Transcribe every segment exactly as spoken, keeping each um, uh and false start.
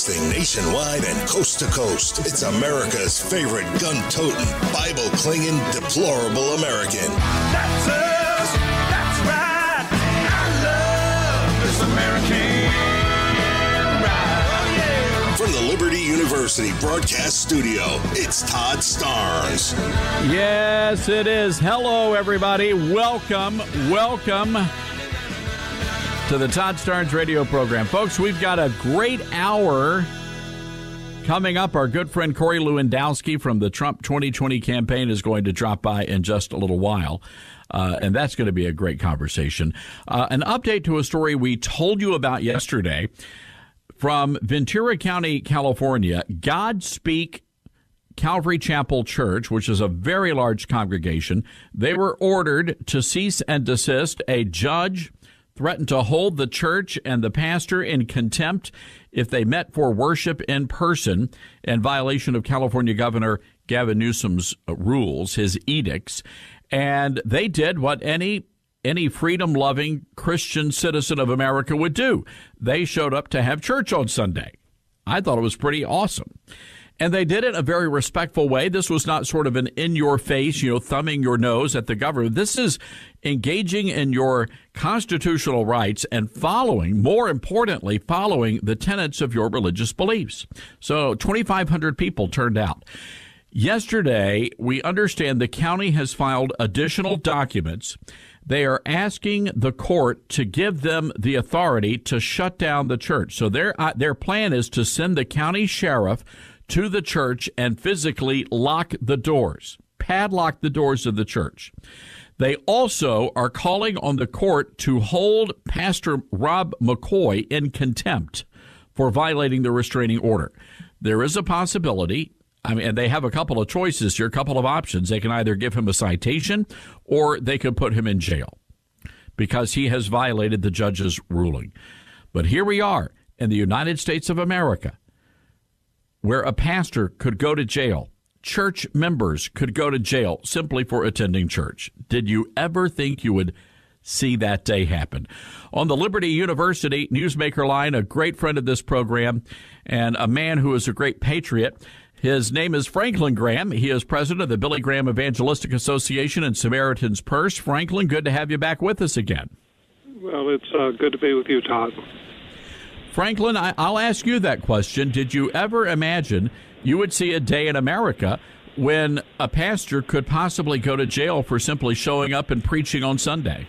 Broadcasting nationwide and coast to coast. It's America's favorite gun-toting, Bible-clinging, deplorable American. That's us. That's right. I love this American ride. Oh, yeah. From the Liberty University Broadcast Studio, it's Todd Starnes. Yes, it is. Hello, everybody. Welcome, welcome to the Todd Starnes radio program. Folks, we've got a great hour coming up. Our good friend Corey Lewandowski from the Trump twenty twenty campaign is going to drop by in just a little while, uh, and that's going to be a great conversation. Uh, an update to a story we told you about yesterday from Ventura County, California. Godspeak Calvary Chapel Church, which is a very large congregation, they were ordered to cease and desist. A judge threatened to hold the church and the pastor in contempt if they met for worship in person in violation of California Governor Gavin Newsom's rules, his edicts. And they did what any any freedom-loving Christian citizen of America would do. They showed up to have church on Sunday. I thought it was pretty awesome. And they did it in a very respectful way. This was not sort of an in-your-face, you know, thumbing your nose at the government. This is engaging in your constitutional rights and following, more importantly, following the tenets of your religious beliefs. So twenty-five hundred people turned out. Yesterday, we understand the county has filed additional documents. They are asking the court to give them the authority to shut down the church. So their uh, their plan is to send the county sheriff to the church and physically lock the doors, padlock the doors of the church. They also are calling on the court to hold Pastor Rob McCoy in contempt for violating the restraining order. There is a possibility, I mean, and they have a couple of choices here, a couple of options. They can either give him a citation or they could put him in jail because he has violated the judge's ruling. But here we are in the United States of America, where a pastor could go to jail. Church members could go to jail simply for attending church. Did you ever think you would see that day happen? On the Liberty University Newsmaker line, a great friend of this program and a man who is a great patriot. His name is Franklin Graham. He is president of the Billy Graham Evangelistic Association and Samaritan's Purse. Franklin, good to have you back with us again. Well, it's uh, good to be with you, Todd. Franklin, I, I'll ask you that question. Did you ever imagine you would see a day in America when a pastor could possibly go to jail for simply showing up and preaching on Sunday?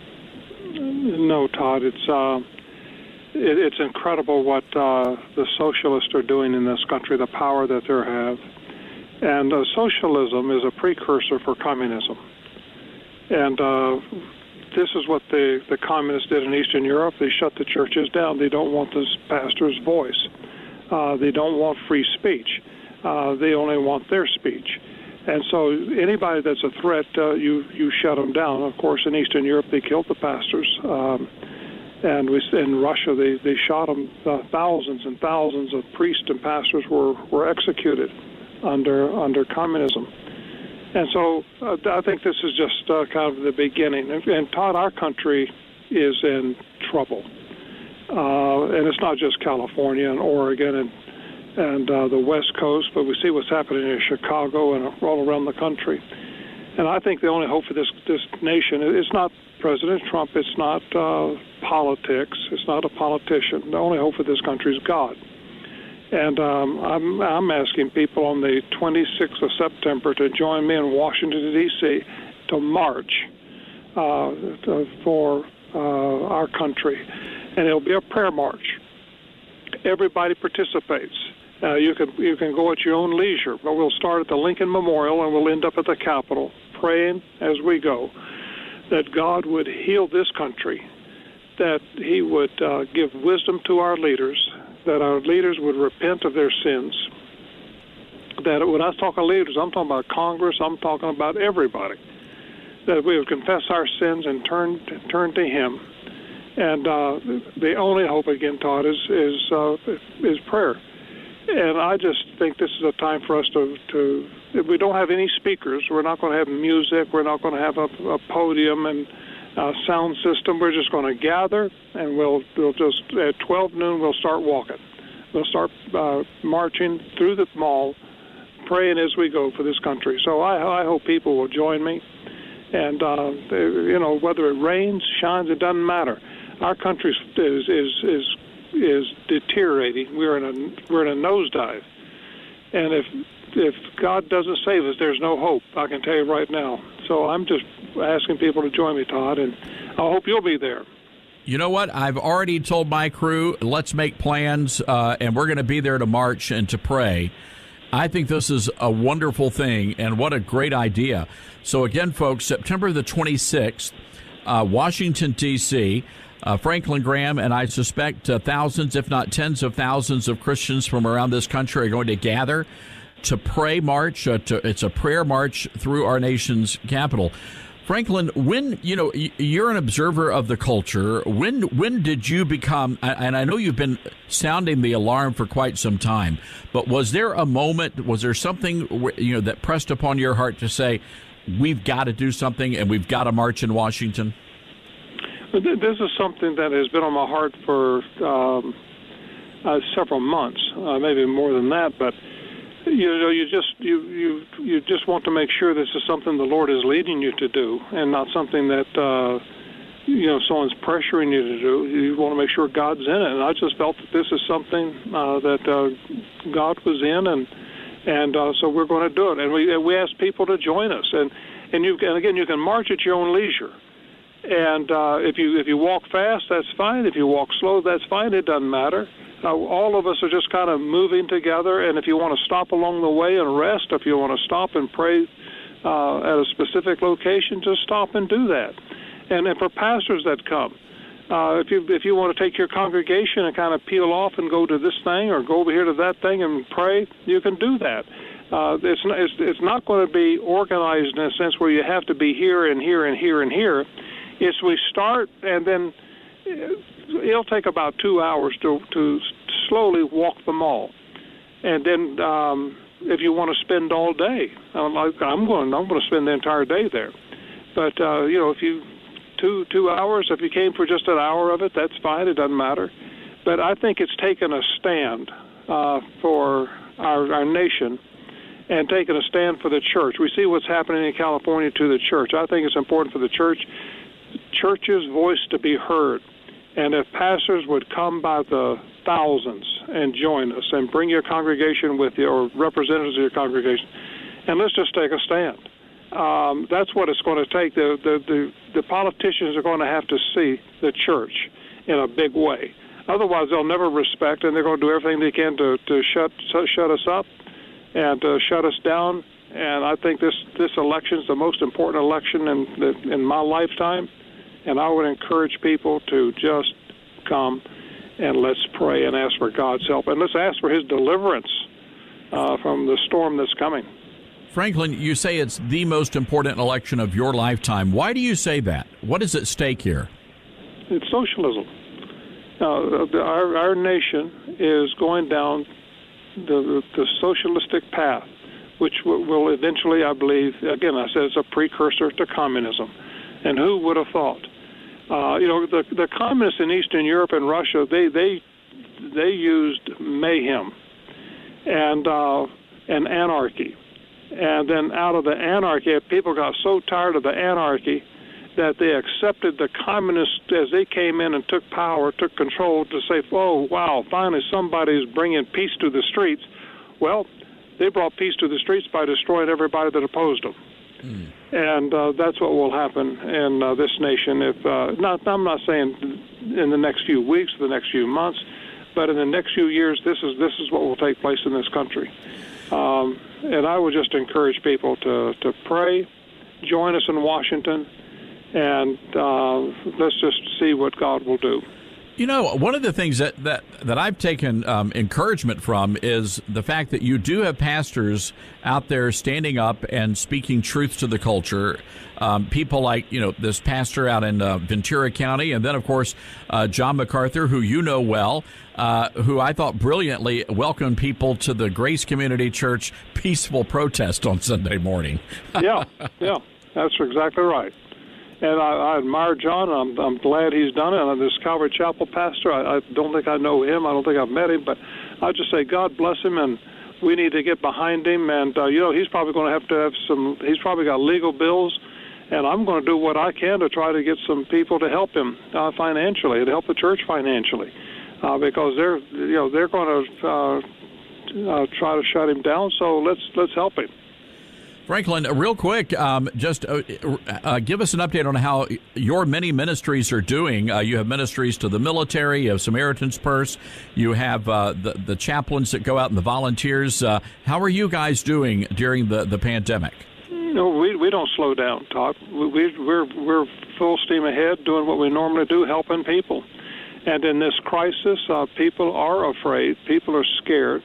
No, Todd. It's uh, it, it's incredible what uh, the socialists are doing in this country, the power that they have. And uh, socialism is a precursor for communism. And uh this is what the, the communists did in Eastern Europe. They shut the churches down. They don't want this pastor's voice. Uh, they don't want free speech. Uh, they only want their speech. And so anybody that's a threat, uh, you, you shut them down. Of course, in Eastern Europe, they killed the pastors. Um, and we, in Russia, they, they shot them. Uh, thousands and thousands of priests and pastors were, were executed under under communism. And so uh, I think this is just uh, kind of the beginning. And, and Todd, our country is in trouble. Uh, and it's not just California and Oregon and and uh, the West Coast, but we see what's happening in Chicago and all around the country. And I think the only hope for this, this nation is not President Trump. It's not uh, politics. It's not a politician. The only hope for this country is God. And um, I'm, I'm asking people on the twenty-sixth of September to join me in Washington, D C to march uh, to, for uh, our country. And it'll be a prayer march. Everybody participates. Uh, you can you can go at your own leisure, but we'll start at the Lincoln Memorial and we'll end up at the Capitol, praying as we go that God would heal this country, that he would uh, give wisdom to our leaders, that our leaders would repent of their sins. That when I talk about leaders, I'm talking about Congress, I'm talking about everybody. That we would confess our sins and turn turn to him. And uh, the only hope, again, Todd, is is, uh, is prayer. And I just think this is a time for us to, to if we don't have any speakers, we're not going to have music, we're not going to have a, a podium and a sound system. We're just going to gather, and we'll we'll just, at twelve noon, we'll start walking We'll start uh, marching through the mall, praying as we go for this country. So I, I hope people will join me. And, uh, they, you know, whether it rains, shines, it doesn't matter. Our country is is is is deteriorating. We're in a we're in a nosedive. And if if God doesn't save us, there's no hope. I can tell you right now. So I'm just asking people to join me, Todd, and I hope you'll be there. You know what? I've already told my crew, let's make plans, uh, and we're going to be there to march and to pray. I think this is a wonderful thing, and what a great idea. So again, folks, September the twenty-sixth, uh, Washington, D C, uh, Franklin Graham, and I suspect uh, thousands, if not tens of thousands of Christians from around this country are going to gather to pray march. Uh, to, it's a prayer march through our nation's capital. Franklin, when, you know, you're an observer of the culture, when when did you become, and I know you've been sounding the alarm for quite some time, but was there a moment, was there something, you know, that pressed upon your heart to say, we've got to do something and we've got to march in Washington? This is something that has been on my heart for um, uh, several months, uh, maybe more than that, but you know, you just you, you you just want to make sure this is something the Lord is leading you to do, and not something that uh, you know someone's pressuring you to do. You want to make sure God's in it, and I just felt that this is something uh, that uh, God was in, and and uh, so we're going to do it. And we we ask people to join us, and and you and again you can march at your own leisure. And uh, if you if you walk fast, that's fine. If you walk slow, that's fine. It doesn't matter. Uh, all of us are just kind of moving together, and if you want to stop along the way and rest, if you want to stop and pray uh, at a specific location, just stop and do that. And, and for pastors that come, uh, if you if you want to take your congregation and kind of peel off and go to this thing or go over here to that thing and pray, you can do that. Uh, it's, not, it's, it's not going to be organized in a sense where you have to be here and here and here and here. It's we start and then it'll take about two hours to to slowly walk the mall, and then um, if you want to spend all day, I'm, like, I'm going I'm going to spend the entire day there. But uh, you know, if you two two hours, if you came for just an hour of it, that's fine. It doesn't matter. But I think it's taken a stand uh, for our our nation and taken a stand for the church. We see what's happening in California to the church. I think it's important for the church, church's voice to be heard. And if pastors would come by the thousands and join us and bring your congregation with you or representatives of your congregation, and let's just take a stand. Um, that's what it's going to take. The, the, the, the politicians are going to have to see the church in a big way. Otherwise, they'll never respect, and they're going to do everything they can to, to shut shut us up and to shut us down. And I think this, this election is the most important election in, in my lifetime. And I would encourage people to just come and let's pray and ask for God's help. And let's ask for his deliverance uh, from the storm that's coming. Franklin, you say it's the most important election of your lifetime. Why do you say that? What is at stake here? It's socialism. Uh, the, our, our nation is going down the, the socialistic path, which will, will eventually, I believe, again, I said it's a precursor to communism. And who would have thought? Uh, you know, the the communists in Eastern Europe and Russia, they they they used mayhem and uh, and anarchy, and then out of the anarchy, people got so tired of the anarchy that they accepted the communists as they came in and took power, took control to say, "Oh, wow! Finally, somebody's bringing peace to the streets." Well, they brought peace to the streets by destroying everybody that opposed them. Mm. And uh, that's what will happen in uh, this nation. If uh, not, I'm not saying in the next few weeks, the next few months, but in the next few years, this is this is what will take place in this country. Um, and I would just encourage people to to pray, join us in Washington, and uh, let's just see what God will do. You know, one of the things that, that, that I've taken um, encouragement from is the fact that you do have pastors out there standing up and speaking truth to the culture. Um, people like, you know, this pastor out in uh, Ventura County, and then, of course, uh, John MacArthur, who you know well, uh, who I thought brilliantly welcomed people to the Grace Community Church peaceful protest on Sunday morning. yeah, yeah, that's exactly right. And I, I admire John. I'm, I'm glad he's done it. And this Calvary Chapel pastor, I, I don't think I know him. I don't think I've met him, but I just say God bless him, and we need to get behind him. And uh, you know, he's probably going to have to have some. He's probably got legal bills, and I'm going to do what I can to try to get some people to help him uh, financially, to help the church financially, uh, because they're you know they're going to uh, uh, try to shut him down. So let's let's help him. Franklin, real quick, um, just uh, uh, give us an update on how your many ministries are doing. Uh, you have ministries to the military, you have Samaritan's Purse, you have uh, the, the chaplains that go out and the volunteers. Uh, how are you guys doing during the, the pandemic? No, we we don't slow down, Todd. We, we, we're, we're full steam ahead doing what we normally do, helping people. And in this crisis, uh, people are afraid, people are scared.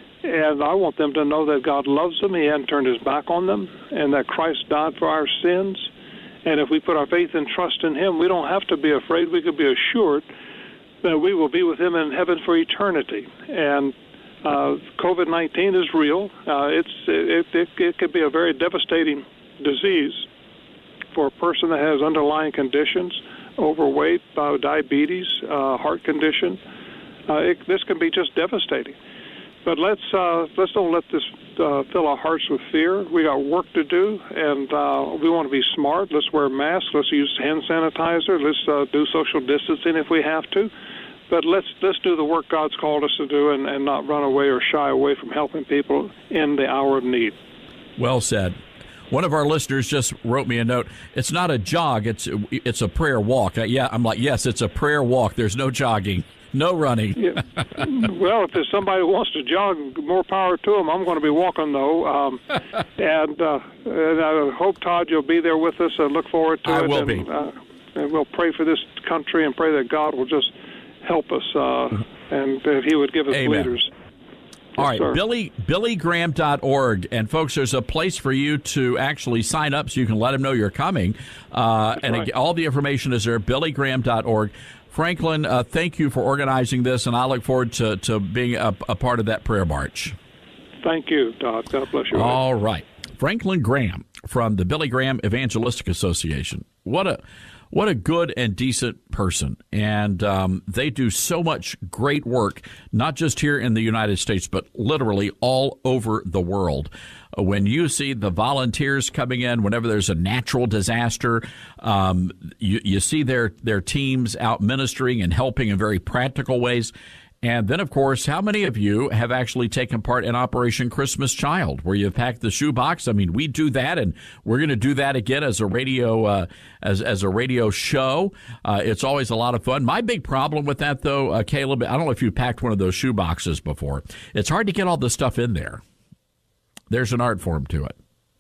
And I want them to know that God loves them, he hadn't turned his back on them, and that Christ died for our sins. And if we put our faith and trust in him, we don't have to be afraid. We could be assured that we will be with him in heaven for eternity. And uh, COVID nineteen is real. Uh, it's it, it, it could be a very devastating disease for a person that has underlying conditions, overweight, uh, diabetes, uh, heart condition. Uh, it, this can be just devastating. But let's uh, let's don't let this uh, fill our hearts with fear. We got work to do, and uh, we want to be smart. Let's wear masks. Let's use hand sanitizer. Let's uh, do social distancing if we have to. But let's let's do the work God's called us to do, and, and not run away or shy away from helping people in the hour of need. Well said. One of our listeners just wrote me a note. It's not a jog. It's it's a prayer walk. Uh, yeah, I'm like, yes, it's a prayer walk. There's no jogging. No running. Yeah. Well, if there's somebody who wants to jog, more power to them. I'm going to be walking, though. Um, and, uh, and I hope, Todd, you'll be there with us. I look forward to I it. will and, be. Uh, and we'll pray for this country and pray that God will just help us uh, and that he would give us Amen. leaders. All Yes, right, sir. Billy, billy graham dot org. And, folks, there's a place for you to actually sign up so you can let them know you're coming. Uh, and right. again, all the information is there, billy graham dot org. Franklin, uh, thank you for organizing this, and I look forward to, to being a, a part of that prayer march. Thank you, Todd. God bless you. All right. Franklin Graham from the Billy Graham Evangelistic Association. What a what a good and decent person. And um, they do so much great work, not just here in the United States, but literally all over the world. When you see the volunteers coming in, whenever there's a natural disaster, um, you, you see their, their teams out ministering and helping in very practical ways. And then, of course, how many of you have actually taken part in Operation Christmas Child, where you packed the shoebox? I mean, we do that, and we're going to do that again as a radio uh, as as a radio show. Uh, it's always a lot of fun. My big problem with that, though, uh, Caleb, I don't know if you packed one of those shoeboxes before. It's hard to get all the stuff in there. There's an art form to it.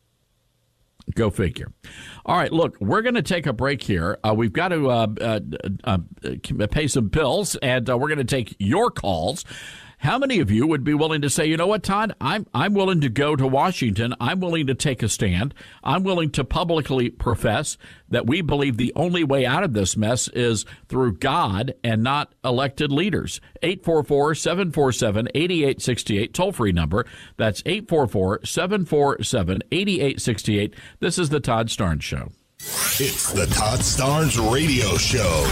Go figure. All right, look, we're going to take a break here. Uh, we've got to uh, uh, uh, pay some bills, and uh, we're going to take your calls. How many of you would be willing to say, you know what, Todd, I'm I'm willing to go to Washington. I'm willing to take a stand. I'm willing to publicly profess that we believe the only way out of this mess is through God and not elected leaders. eight four four, seven four seven, eight eight six eight, toll-free number. That's eight four four, seven four seven, eight eight six eight. This is the Todd Starnes Show. It's the Todd Starnes Radio Show.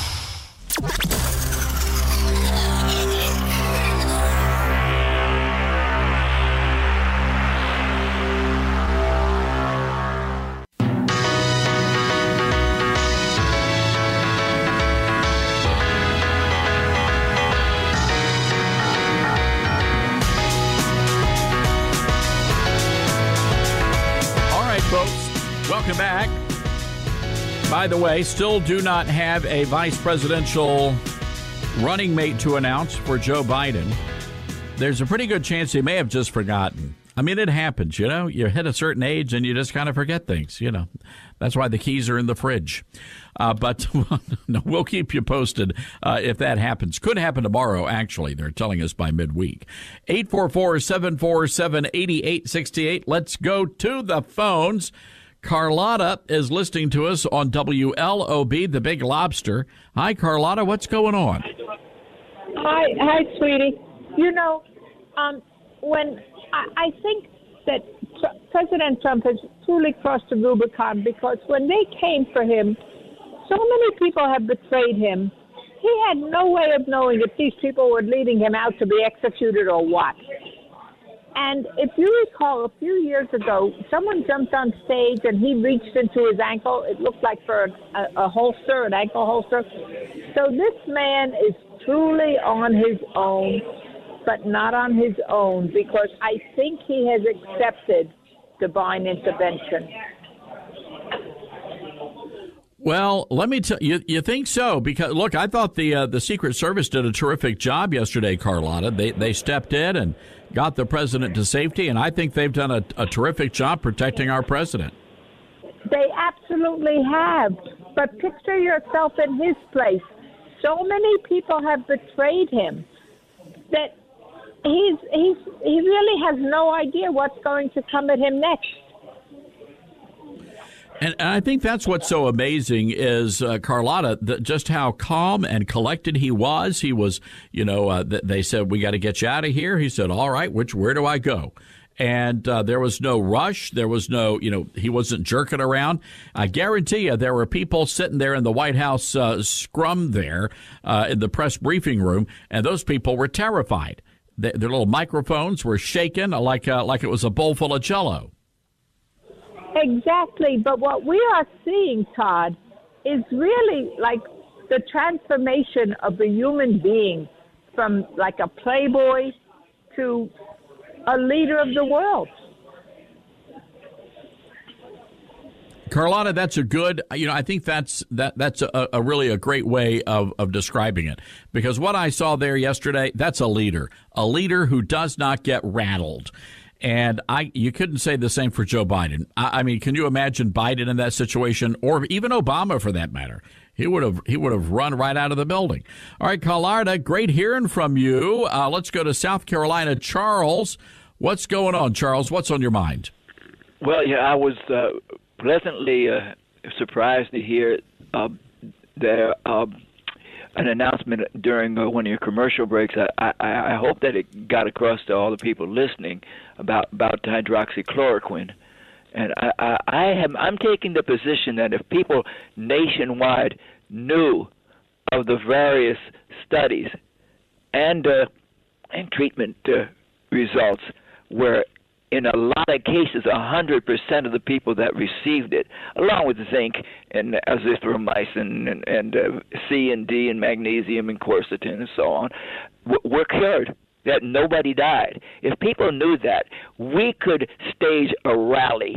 Welcome back. By the way, still do not have a vice presidential running mate to announce for Joe Biden. There's a pretty good chance he may have just forgotten. I mean, it happens, you know. You hit a certain age and you just kind of forget things, you know. That's why the keys are in the fridge. Uh, but no, we'll keep you posted uh, if that happens. Could happen tomorrow, actually. They're telling us by midweek. eight four four, seven four seven, eight eight six eight. Let's go to the phones. Carlotta is listening to us on W L O B, The Big Lobster. Hi, Carlotta. What's going on? Hi, hi, sweetie. You know, um, when I, I think that tr- President Trump has truly crossed the Rubicon, because when they came for him, so many people have betrayed him, he had no way of knowing if these people were leading him out to be executed or what. And if you recall, a few years ago, someone jumped on stage and he reached into his ankle. It looked like for a, a holster, an ankle holster. So this man is truly on his own, but not on his own, because I think he has accepted divine intervention. Well, let me tell you, you think so? Because, look, I thought the uh, the Secret Service did a terrific job yesterday, Carlotta. They they stepped in and got the president to safety, and I think they've done a, a terrific job protecting our president. They absolutely have. But picture yourself in his place. So many people have betrayed him that he's he's he really has no idea what's going to come at him next. And I think that's what's so amazing is, uh, Carlotta, the, just how calm and collected he was. He was, you know, uh, th- they said, we got to get you out of here. He said, all right, which, where do I go? And uh, there was no rush. There was no, you know, he wasn't jerking around. I guarantee you there were people sitting there in the White House uh, scrum there uh, in the press briefing room, and those people were terrified. Their, their little microphones were shaking like uh, like it was a bowl full of Jell-O. Exactly, but what we are seeing, Todd, is really like the transformation of the human being from like a playboy to a leader of the world. Carlotta, that's a good, you know, I think that's that that's a, a really a great way of, of describing it, because what I saw there yesterday, that's a leader, a leader who does not get rattled. And I, you couldn't say the same for Joe Biden. I, I mean, can you imagine Biden in that situation, or even Obama for that matter? He would have he would have run right out of the building. All right, Carlotta, great hearing from you. Uh, let's go to South Carolina. Charles, what's going on, Charles? What's on your mind? Well, yeah, I was uh, pleasantly uh, surprised to hear uh, there uh, an announcement during uh, one of your commercial breaks. I, I, I hope that it got across to all the people listening about about hydroxychloroquine. And I, I, I have, I'm taking the position that if people nationwide knew of the various studies and uh, and treatment uh, results, where in a lot of cases, one hundred percent of the people that received it, along with zinc and azithromycin and, and uh, C and D and magnesium and quercetin and so on, w- were cured, that nobody died. If people knew that, we could stage a rally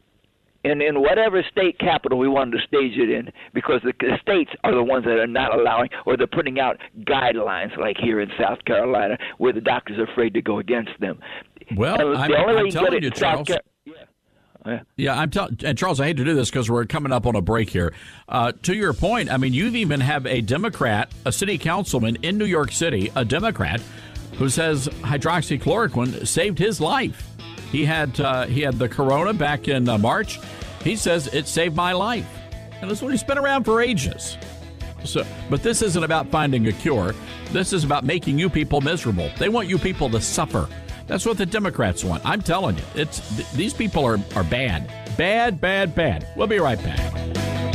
in, in whatever state capital we wanted to stage it in, because the, the states are the ones that are not allowing, or they're putting out guidelines like here in South Carolina where the doctors are afraid to go against them. Well, I'm, I'm telling you, Charles. Car- yeah. Yeah. yeah, I'm telling, and Charles, I hate to do this because we're coming up on a break here. Uh, to your point, I mean, you've even have a Democrat, a city councilman in New York City, a Democrat, who says hydroxychloroquine saved his life. He had uh, he had the corona back in uh, March. He says it saved my life, and that's what he's been around for ages. So, but this isn't about finding a cure. This is about making you people miserable. They want you people to suffer. That's what the Democrats want. I'm telling you, it's th- these people are, are bad. Bad, bad, bad. We'll be right back.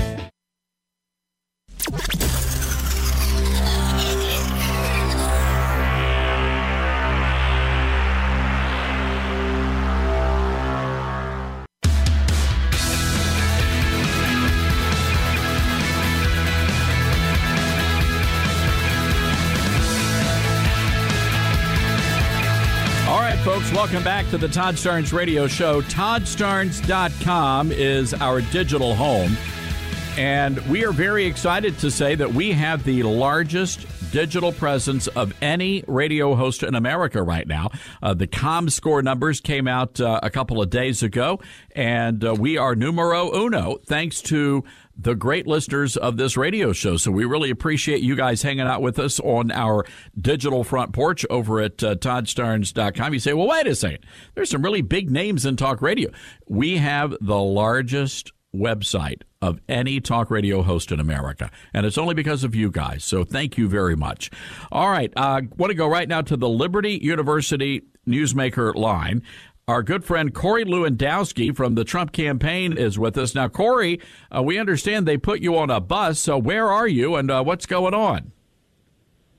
Folks, welcome back to the Todd Starnes Radio Show. Todd Starnes dot com is our digital home, and we are very excited to say that we have the largest digital presence of any radio host in America right now. Uh, the ComScore numbers came out uh, a couple of days ago, and uh, we are numero uno thanks to the great listeners of this radio show. So we really appreciate you guys hanging out with us on our digital front porch over at uh, Todd Starnes dot com. You say, well, wait a second. There's some really big names in talk radio. We have the largest website of any talk radio host in America, and it's only because of you guys. So thank you very much. All right. I uh, want to go right now to the Liberty University Newsmaker line. Our good friend Corey Lewandowski from the Trump campaign is with us. Now, Corey, uh, we understand they put you on a bus, so where are you and uh, what's going on?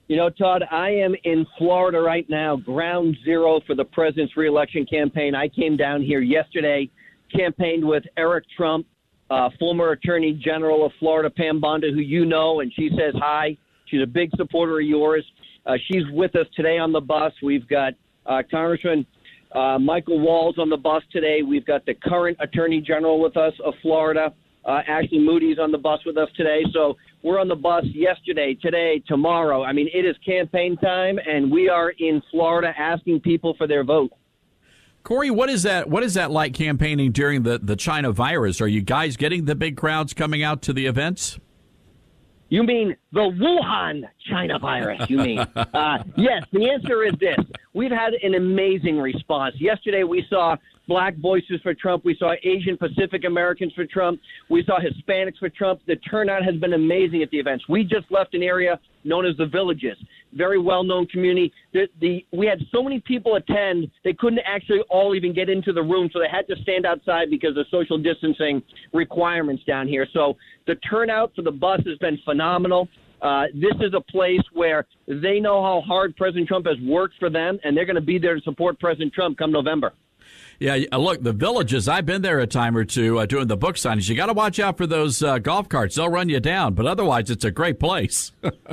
You know, Todd, I am in Florida right now, ground zero for the president's reelection campaign. I came down here yesterday, campaigned with Eric Trump, uh, former Attorney General of Florida, Pam Bondi, who you know, and she says hi. She's a big supporter of yours. Uh, she's with us today on the bus. We've got uh, Congressman uh, Michael Walz on the bus today. We've got the current Attorney General with us of Florida, uh, Ashley Moody's on the bus with us today. So we're on the bus yesterday, today, tomorrow. I mean, it is campaign time, and we are in Florida asking people for their vote. Corey, what is that? What is that like campaigning during the, the China virus? Are you guys getting the big crowds coming out to the events? You mean the Wuhan China virus, you mean? uh, yes, the answer is this. We've had an amazing response. Yesterday we saw Black Voices for Trump. We saw Asian Pacific Americans for Trump. We saw Hispanics for Trump. The turnout has been amazing at the events. We just left an area known as the Villages, very well-known community. The, the, we had so many people attend, they couldn't actually all even get into the room, so they had to stand outside because of social distancing requirements down here. So the turnout for the bus has been phenomenal. Uh, this is a place where they know how hard President Trump has worked for them, and they're going to be there to support President Trump come November. Yeah, look, the Villages, I've been there a time or two uh, doing the book signings. You got to watch out for those uh, golf carts. They'll run you down, but otherwise it's a great place.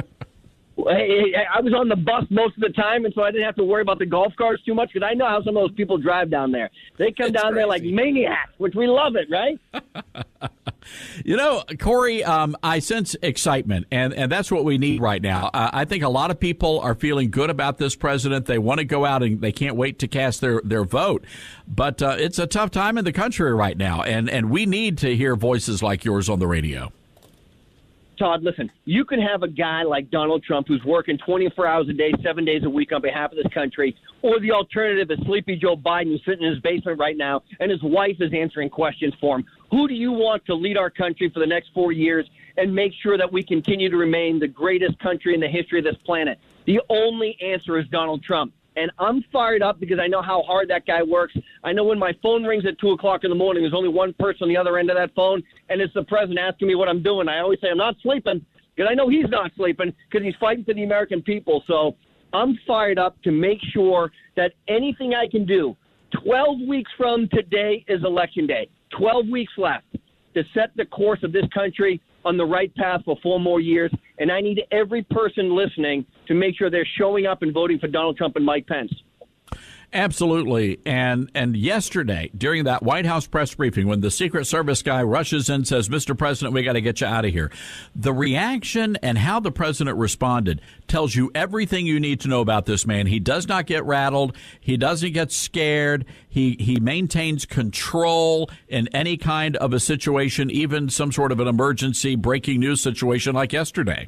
Hey, I was on the bus most of the time, and so I didn't have to worry about the golf carts too much because I know how some of those people drive down there. They come it's down crazy. there like maniacs, which we love it, right? You know, Corey, um, I sense excitement, and, and that's what we need right now. Uh, I think a lot of people are feeling good about this president. They want to go out and they can't wait to cast their, their vote. But uh, it's a tough time in the country right now, and, and we need to hear voices like yours on the radio. Todd, listen, you can have a guy like Donald Trump who's working twenty-four hours a day, seven days a week on behalf of this country, or the alternative is sleepy Joe Biden who's sitting in his basement right now and his wife is answering questions for him. Who do you want to lead our country for the next four years and make sure that we continue to remain the greatest country in the history of this planet? The only answer is Donald Trump. And I'm fired up because I know how hard that guy works. I know when my phone rings at two o'clock in the morning, there's only one person on the other end of that phone, and it's the president asking me what I'm doing. I always say I'm not sleeping because I know he's not sleeping because he's fighting for the American people. So I'm fired up to make sure that anything I can do, twelve weeks from today is Election Day, twelve weeks left to set the course of this country on the right path for four more years. And I need every person listening to make sure they're showing up and voting for Donald Trump and Mike Pence. Absolutely. And and yesterday, during that White House press briefing, when the Secret Service guy rushes in and says, Mister President, we got to get you out of here, the reaction and how the president responded tells you everything you need to know about this man. He does not get rattled. He doesn't get scared. He, he maintains control in any kind of a situation, even some sort of an emergency breaking news situation like yesterday.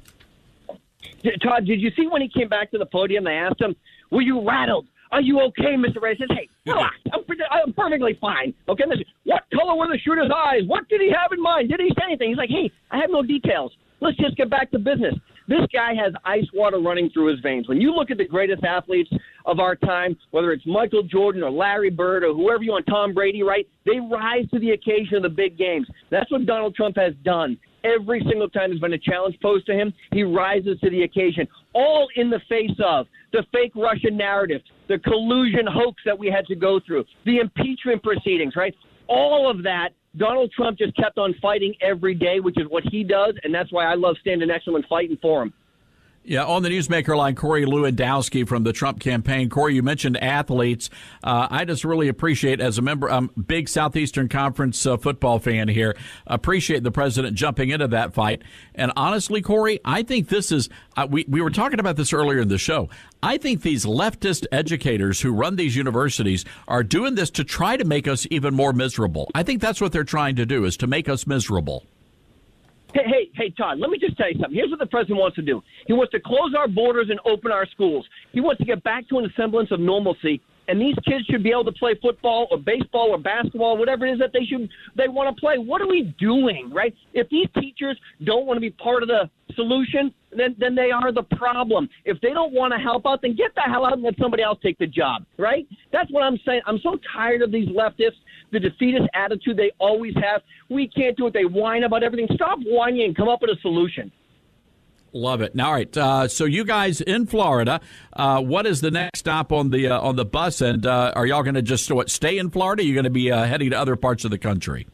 Todd, did you see when he came back to the podium, they asked him, were you rattled? Are you okay, Mister Ray? He says, hey, relax. I'm, I'm perfectly fine. Okay, listen, what color were the shooter's eyes? What did he have in mind? Did he say anything? He's like, hey, I have no details. Let's just get back to business. This guy has ice water running through his veins. When you look at the greatest athletes of our time, whether it's Michael Jordan or Larry Bird or whoever you want, Tom Brady, right, they rise to the occasion of the big games. That's what Donald Trump has done. Every single time there's been a challenge posed to him, he rises to the occasion, all in the face of the fake Russian narrative, the collusion hoax that we had to go through, the impeachment proceedings, right? All of that, Donald Trump just kept on fighting every day, which is what he does, and that's why I love standing next to him and fighting for him. Yeah, on the Newsmaker line, Corey Lewandowski from the Trump campaign. Corey, you mentioned athletes. Uh, I just really appreciate, as a member, I'm a big Southeastern Conference uh, football fan here, appreciate the president jumping into that fight. And honestly, Corey, I think this is, uh, we, we were talking about this earlier in the show. I think these leftist educators who run these universities are doing this to try to make us even more miserable. I think that's what they're trying to do, is to make us miserable. Hey, hey, hey, Todd, let me just tell you something. Here's what the president wants to do. He wants to close our borders and open our schools. He wants to get back to a semblance of normalcy, and these kids should be able to play football or baseball or basketball, whatever it is that they should they want to play. What are we doing, right? If these teachers don't want to be part of the solution, then, then they are the problem. If they don't want to help out, then get the hell out and let somebody else take the job, right? That's what I'm saying. I'm so tired of these leftists, the defeatist attitude they always have. We can't do it. They whine about everything. Stop whining and come up with a solution. Love it. Now, all right. Uh, so you guys in Florida, uh, what is the next stop on the uh, on the bus? And uh, are y'all going to just what, stay in Florida? Are you going to be uh, heading to other parts of the country?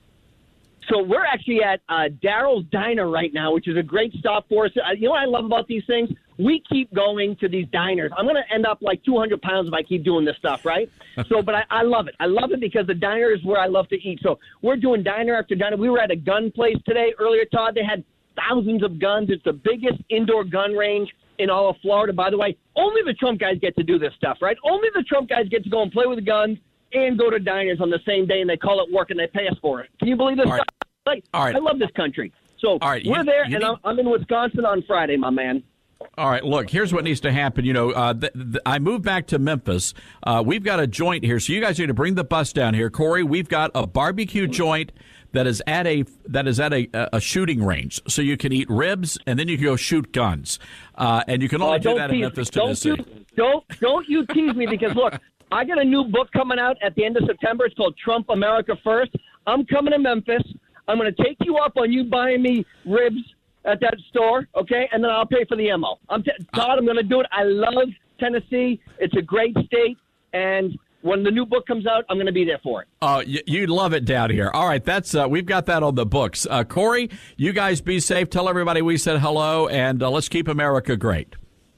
So we're actually at uh, Daryl's Diner right now, which is a great stop for us. Uh, you know what I love about these things? We keep going to these diners. I'm going to end up like two hundred pounds if I keep doing this stuff, right? So, but I, I love it. I love it because the diner is where I love to eat. So we're doing diner after diner. We were at a gun place today earlier, Todd. They had thousands of guns. It's the biggest indoor gun range in all of Florida, by the way. Only the Trump guys get to do this stuff, right? Only the Trump guys get to go and play with the guns and go to diners on the same day, and they call it work and they pay us for it. Can you believe this all right. stuff? Like, all right. I love this country. So all right. we're you, there, you and need... I'm, I'm in Wisconsin on Friday, my man. All right, look, here's what needs to happen. You know, uh, th- th- I moved back to Memphis. Uh, we've got a joint here, so you guys need to bring the bus down here. Corey, we've got a barbecue joint that is at a that is at a, a shooting range, so you can eat ribs and then you can go shoot guns. Uh, and you can only uh, do that in tease, Memphis, don't Tennessee. You, don't don't you tease me because look, I got a new book coming out at the end of September. It's called Trump America First. I'm coming to Memphis. I'm going to take you up on you buying me ribs at that store, okay? And then I'll pay for the ammo. I'm t- Todd, I'm going to do it. I love Tennessee. It's a great state. And when the new book comes out, I'm going to be there for it. Oh, uh, you, you love it down here. All right, that's uh, we've got that on the books. Uh, Corey, you guys be safe. Tell everybody we said hello, and uh, let's keep America great.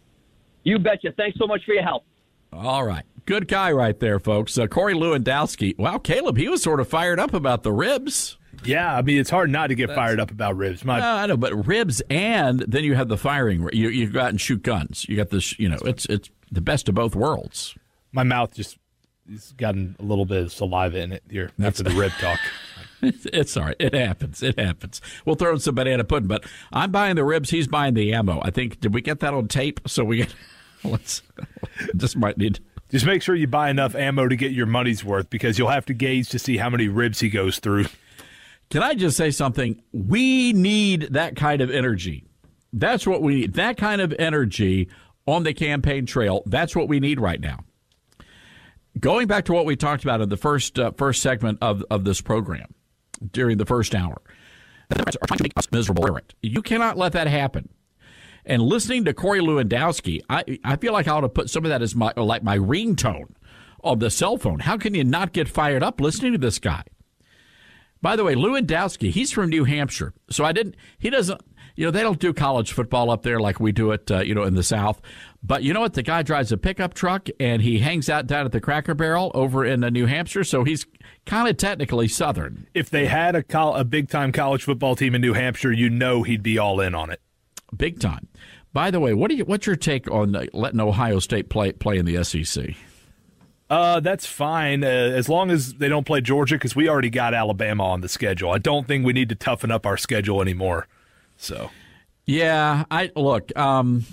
You betcha. Thanks so much for your help. All right. Good guy right there, folks. Uh, Corey Lewandowski. Wow, Caleb, he was sort of fired up about the ribs. Yeah, I mean, it's hard not to get That's, fired up about ribs. My, uh, I know, but ribs, and then you have the firing. You you go out and shoot guns. You got this. You know, it's it's the best of both worlds. My mouth just has gotten a little bit of saliva in it here after the rib talk. It's, it's all right. It happens. It happens. We'll throw in some banana pudding, but I'm buying the ribs. He's buying the ammo. I think. Did we get that on tape? So we get. Let's. Just might need. Just make sure you buy enough ammo to get your money's worth, because you'll have to gauge to see how many ribs he goes through. Can I just say something? We need that kind of energy. That's what we need. That kind of energy on the campaign trail. That's what we need right now. Going back to what we talked about in the first uh, first segment of, of this program during the first hour, the Democrats are trying to make us miserable. You cannot let that happen. And listening to Corey Lewandowski, I I feel like I ought to put some of that as my like my ringtone on the cell phone. How can you not get fired up listening to this guy? By the way, Lewandowski, he's from New Hampshire, so I didn't. He doesn't. You know, they don't do college football up there like we do it. Uh, you know, in the South. But you know what? The guy drives a pickup truck and he hangs out down at the Cracker Barrel over in uh, New Hampshire, so he's kind of technically Southern. If they had a col- a big time college football team in New Hampshire, you know he'd be all in on it. Big time. By the way, what do you? What's your take on uh, letting Ohio State play play in the S E C? Uh, that's fine, uh, as long as they don't play Georgia, because we already got Alabama on the schedule. I don't think we need to toughen up our schedule anymore. So, yeah, I look. Um,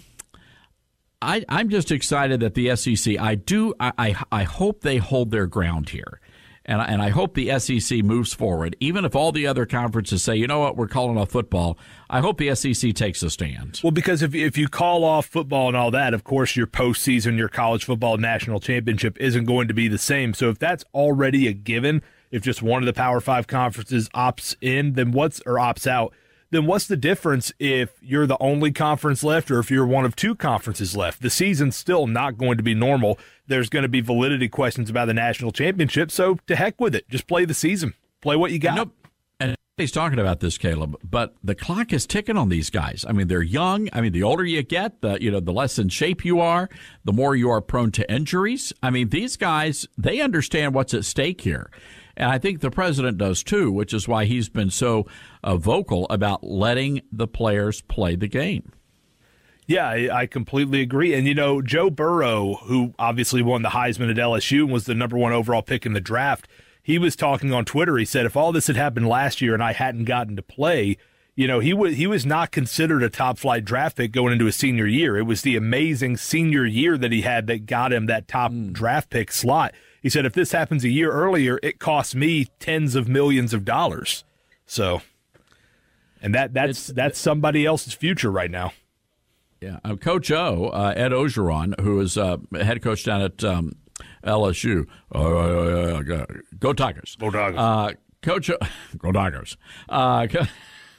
I I'm just excited that the S E C. I do. I I, I hope they hold their ground here. And I, and I hope the S E C moves forward, even if all the other conferences say, you know what, we're calling off football. I hope the S E C takes a stand. Well, because if if you call off football and all that, of course, your postseason, your college football national championship isn't going to be the same. So if that's already a given, if just one of the Power Five conferences opts in, then what's or opts out, then what's the difference if you're the only conference left or if you're one of two conferences left? The season's still not going to be normal. There's going to be validity questions about the national championship, so to heck with it. Just play the season. Play what you got. Nope. And he's talking about this, Caleb, but the clock is ticking on these guys. I mean, they're young. I mean, the older you get, the you know, the less in shape you are, the more you are prone to injuries. I mean, these guys, they understand what's at stake here. And I think the president does too, which is why he's been so uh, vocal about letting the players play the game. Yeah, I, I completely agree. And, you know, Joe Burrow, who obviously won the Heisman at L S U and was the number one overall pick in the draft, he was talking on Twitter. He said, if all this had happened last year and I hadn't gotten to play, you know, he was he was not considered a top-flight draft pick going into his senior year. It was the amazing senior year that he had that got him that top mm. draft pick slot. He said, if this happens a year earlier, it costs me tens of millions of dollars. So, and that that's it's, that's somebody else's future right now. Yeah, uh, Coach O, uh, Ed Ogeron, who is uh, head coach down at um, L S U. Uh, uh, go Tigers. Go Tigers. Uh, Coach O, go Tigers. Uh,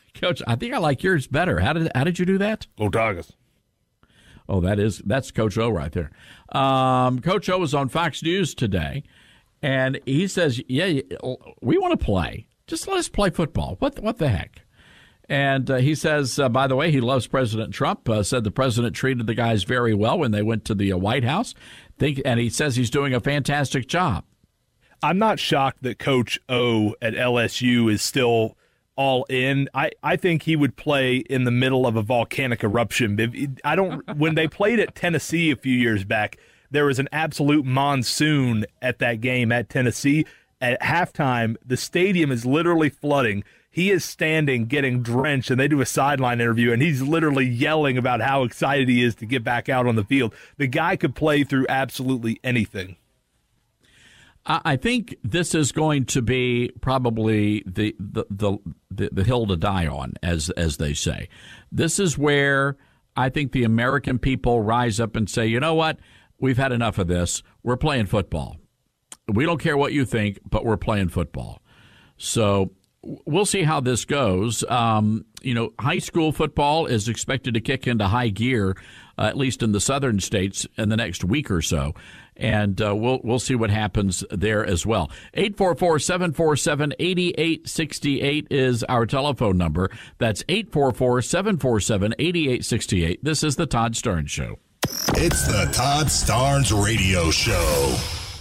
Coach, I think I like yours better. How did how did you do that? Go Tigers. Oh, that is that's Coach O right there. Um, Coach O was on Fox News today, and he says, "Yeah, we want to play. Just let us play football. What what the heck?" And uh, he says, uh, by the way, he loves President Trump. Uh, said the president treated the guys very well when they went to the uh, White House. Think, and he says he's doing a fantastic job. I'm not shocked that Coach O at L S U is still all in. I, I think he would play in the middle of a volcanic eruption. I don't. When they played at Tennessee a few years back, there was an absolute monsoon at that game at Tennessee. At halftime, the stadium is literally flooding. He is standing getting drenched, and they do a sideline interview, and he's literally yelling about how excited he is to get back out on the field. The guy could play through absolutely anything. I think this is going to be probably the the, the the the hill to die on, as as they say. This is where I think the American people rise up and say, you know what? We've had enough of this. We're playing football. We don't care what you think, but we're playing football. So we'll see how this goes. Um, you know, high school football is expected to kick into high gear, uh, at least in the southern states, in the next week or so. And uh, we'll we'll see what happens there as well. eight four four, seven four seven, eight eight six eight is our telephone number. That's eight four four, seven four seven, eight eight six eight. This is the Todd Starnes Show. It's the Todd Starnes Radio Show.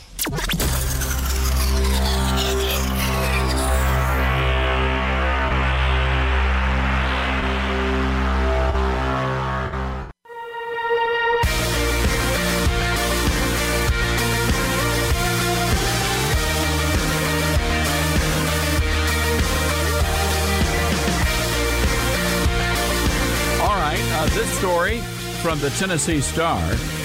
This story from the Tennessee Star.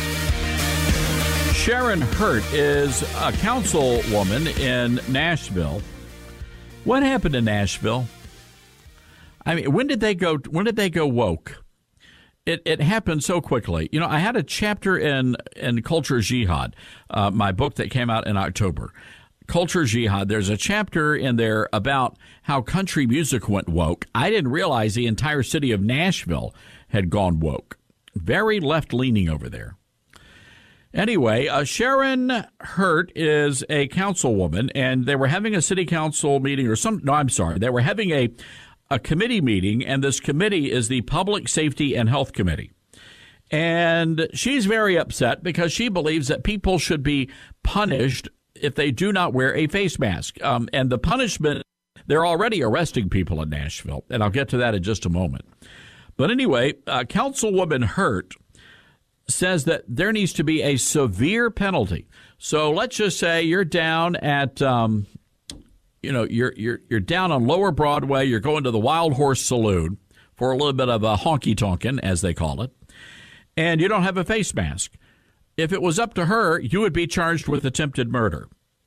Sharon Hurt is a councilwoman in Nashville. What happened in Nashville? I mean, when did they go? When did they go woke? It it happened so quickly. You know, I had a chapter in in Culture Jihad, uh, my book that came out in October. Culture Jihad. There's a chapter in there about how country music went woke. I didn't realize the entire city of Nashville had gone woke. Very left-leaning over there. Anyway, uh, Sharon Hurt is a councilwoman, and they were having a city council meeting or some, no, I'm sorry, they were having a, a committee meeting, and this committee is the Public Safety and Health Committee. And she's very upset because she believes that people should be punished if they do not wear a face mask. Um, and the punishment, they're already arresting people in Nashville, and I'll get to that in just a moment. But anyway, uh, Councilwoman Hurt says that there needs to be a severe penalty. So let's just say you're down at, um, you know, you're you're you're down on Lower Broadway. You're going to the Wild Horse Saloon for a little bit of a honky tonkin', as they call it, and you don't have a face mask. If it was up to her, you would be charged with attempted murder.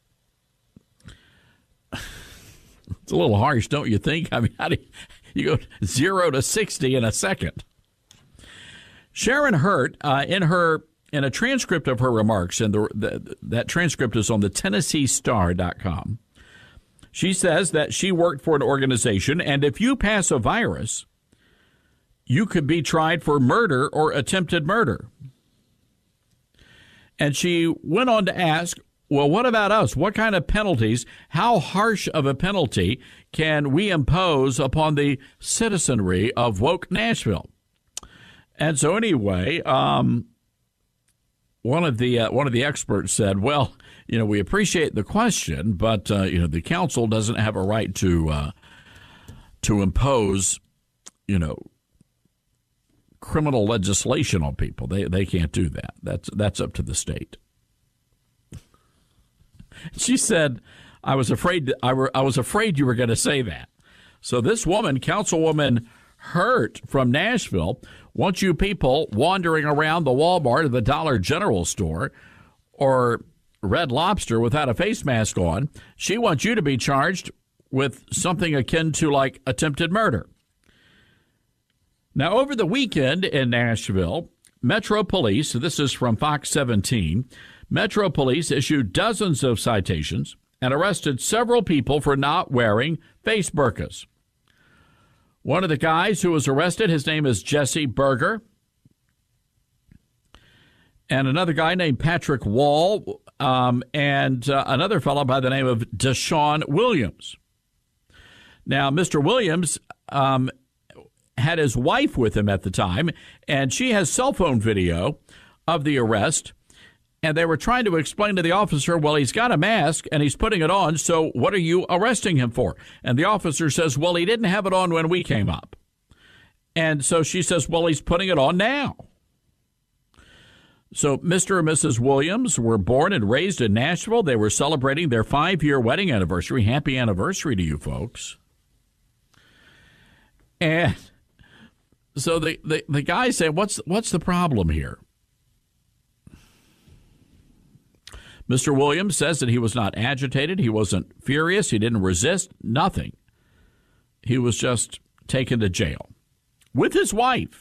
It's a little harsh, don't you think? I mean, how do you, you go zero to sixty in a second? Sharon Hurt, uh, in her in a transcript of her remarks, and the, the, that transcript is on the Tennessee Star dot com. She says that she worked for an organization, and if you pass a virus, you could be tried for murder or attempted murder. And she went on to ask, well, what about us? What kind of penalties, how harsh of a penalty can we impose upon the citizenry of woke Nashville? And so anyway, um, one of the uh, one of the experts said, well, you know, we appreciate the question, but, uh, you know, the council doesn't have a right to uh, to impose, you know, criminal legislation on people. They they can't do that. That's that's up to the state. She said, I was afraid I were I was afraid you were going to say that. So this woman, Councilwoman Hurt from Nashville, wants you people wandering around the Walmart or the Dollar General store or Red Lobster without a face mask on. She wants you to be charged with something akin to like attempted murder. Now, over the weekend in Nashville, Metro Police, this is from Fox seventeen, Metro Police issued dozens of citations and arrested several people for not wearing face burqas. One of the guys who was arrested, his name is Jesse Berger. And another guy named Patrick Wall, um, and uh, another fellow by the name of Deshaun Williams. Now, Mister Williams um, had his wife with him at the time, and she has cell phone video of the arrest. And they were trying to explain to the officer, well, he's got a mask and he's putting it on, so what are you arresting him for? And the officer says, well, he didn't have it on when we came up. And so she says, well, he's putting it on now. So Mister and Missus Williams were born and raised in Nashville. They were celebrating their five-year wedding anniversary. Happy anniversary to you folks. And so the, the, the guy said, what's, what's the problem here? Mister Williams says that he was not agitated. He wasn't furious. He didn't resist. Nothing. He was just taken to jail with his wife.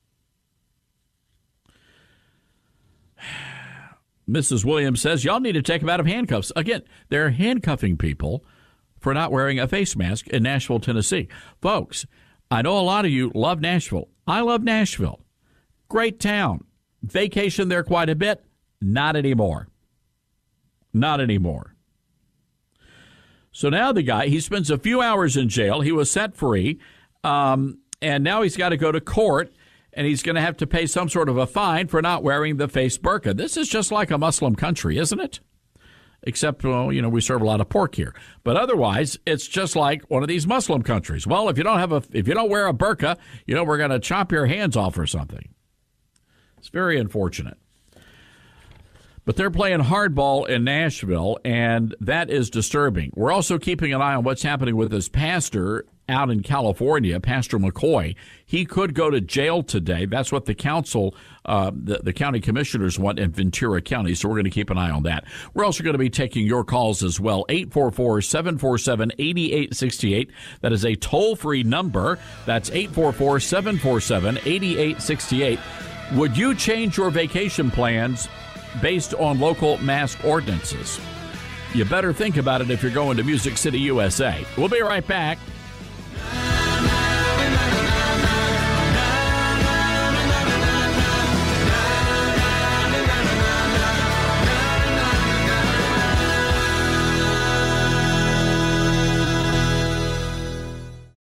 Missus Williams says, y'all need to take him out of handcuffs. Again, they're handcuffing people for not wearing a face mask in Nashville, Tennessee. Folks, I know a lot of you love Nashville. I love Nashville. Great town. Vacation there quite a bit. Not anymore. Not anymore. So now the guy, he spends a few hours in jail. He was set free, um, and now he's got to go to court, and he's going to have to pay some sort of a fine for not wearing the face burqa. This is just like a Muslim country, isn't it? Except, well, you know, we serve a lot of pork here. But otherwise, it's just like one of these Muslim countries. Well, if you don't have a, if you don't wear a burqa, you know, we're going to chop your hands off or something. It's very unfortunate. But they're playing hardball in Nashville, and that is disturbing. We're also keeping an eye on what's happening with this pastor out in California, Pastor McCoy. He could go to jail today. That's what the council, uh, the, the county commissioners want in Ventura County, so we're going to keep an eye on that. We're also going to be taking your calls as well, eight four four, seven four seven, eight eight six eight. That is a toll-free number. That's eight four four, seven four seven, eight eight six eight. Would you change your vacation plans based on local mask ordinances? You better think about it if you're going to Music City, U S A. We'll be right back.